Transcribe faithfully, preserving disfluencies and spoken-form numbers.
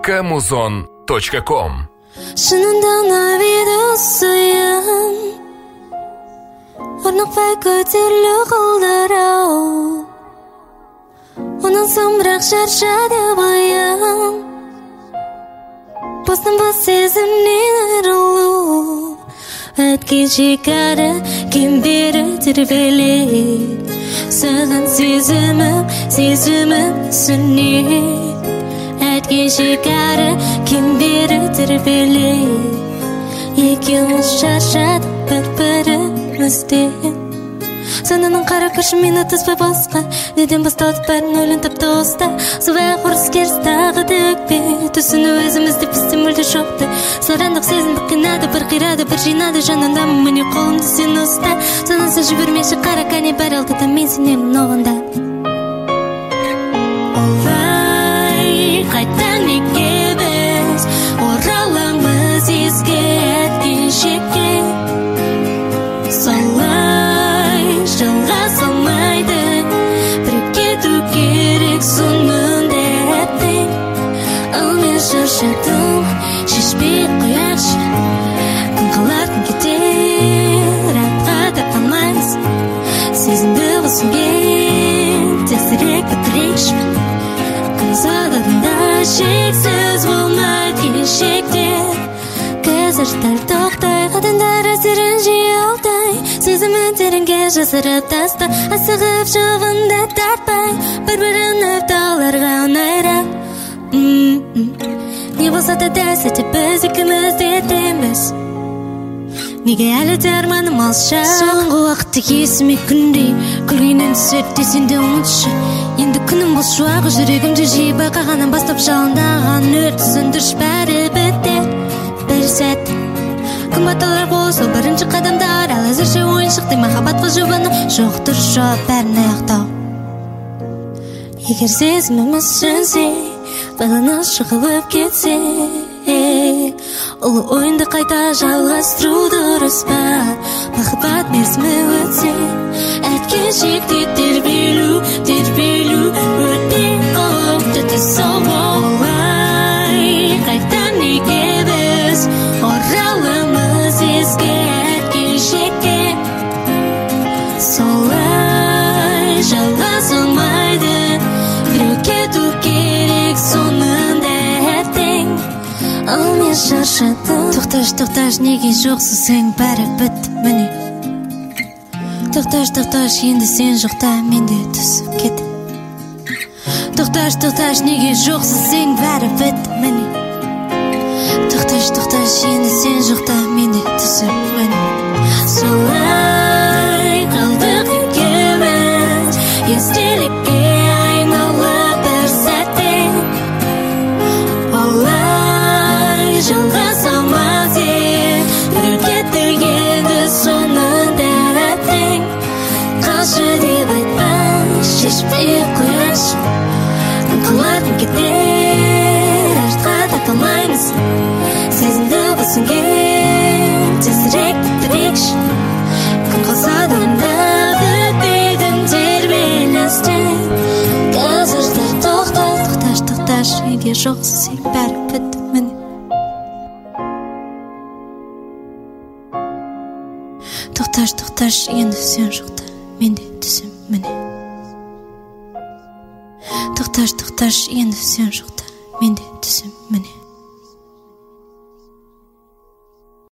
собака музон точка ком. Шынында навиді сүйім орнықпай көтерлі қолдар-ау, оның соң бірақ шаршады бойым, бостан бос сезімнен айрылу, өткен шекара кем бері тербелеп, саған сезімім сезімім сүнет. Әткен шекара кем бері тербелеп, екеуміз шаршадық бір-бірімізден. Сананың қара күші мені түспей босқа, неден басталды бәрін өлін тапты оста. Собай құрыс керіс тағы дікпе, түсіну өзімізді бізде мүлде жоқты. Сарандық сезімдік қинады, бір қирады, бір жинады жанындамын, міне қолымды сен ұста. Санасы жібермеші қара кәне бәр алды да мен сенемін оғында. Олай қайтан екебіз ораламыз еске әткен шекке, солай жылға салмайды, біріп кету керек соңында әттең. Ал мен шаршадым, шешпей қояқшы, күн қалар күн кетер, атқа да қалмаймыз, сезімді босынген тезірек бітірейікші. Сағында шексіз болмайды келешектер, қазір дәл тоқтай, қадамдар әсерін жиі алдай, сезімін тереңге жасырып таста, асығып шығында тартпай, бір-бірін өпталарға ұнайрақ. Не болса да дәл сәтте біз екеуміз де теміз, неге әлі де арманым алша. Соңғы уақытты есіме күндей күлгеннен түседі сен де ұмытшы. Енді күнім бос шуағы жүрегімді жиі байқағаннан бастап жалындаған өрт сөндірші бәрі бітер бір сәт. Күн баталар қол сол бірінші қадамдар, ал әзірше ойыншықтай махаббатқа жұбану жоқ дұрыс жауап бәрін аяқтау. Егер сезіміміз сөнсе, байланыс жығылып кетсе, ұлы ойынды қайта жалғастыру дұрыс па? Махаббат мерзімі өтсе, әткен шекте тербелу, тербелу өтпей қауіпті тіс олай. Қайтан неге біз ораламыз еске әткен шекке, солай жалғасылмайды, біреу кету керек соңында әттең. Ал мен шаршадым. Тоқташ, тоқташ, неге жоқсың сен, бәрі бітті міне. Тоқташ, тоқташ, енді сен жоқта менде түсіп кетті. Тоқташ, тоқташ, неге жоқсың сен, бәрі бітті міне. Тоқташ, тоқташ, енді сен жоқта менде түсіп міне. Солай қалдық екеуміз, естелікке айналып бір сәтте, олай жалғаса алмас ед, бір кетті енді соңында әттең. Қалшы деп айтпа, шешпей қояшы, күн қалар күн кетер, артқа да қалмаймыз, сезімді босынген тезірек бітірейікші. Күн қалса да онда бітпейтін тербелістен, қазір де тоқта. Тоқташ, тоқташ, неге жоқсың сен, бәрі бітті міне. Тоқташ, тоқташ, енді сен жоқта менде түсім міне. Тоқташ, тоқташ, енді сен жоқта менде түсім міне.